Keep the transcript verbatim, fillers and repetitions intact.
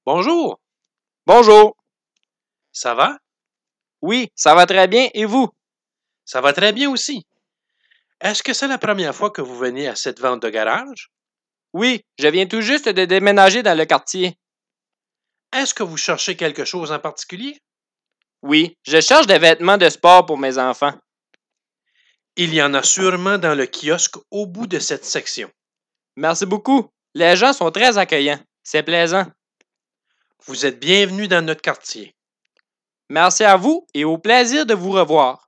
Bonjour, Bonjour. ça va? Oui, ça va très bien. Et vous? Ça va très bien aussi. Est-ce que c'est la première fois que vous venez à cette vente de garage? Oui, je viens tout juste de déménager dans le quartier. Est-ce que vous cherchez quelque chose en particulier? Oui, je cherche des vêtements de sport pour mes enfants. Il y en a sûrement dans le kiosque au bout de cette section. Merci beaucoup. Les gens sont très accueillants. C'est plaisant. Vous êtes bienvenue dans notre quartier. Merci à vous et au plaisir de vous revoir.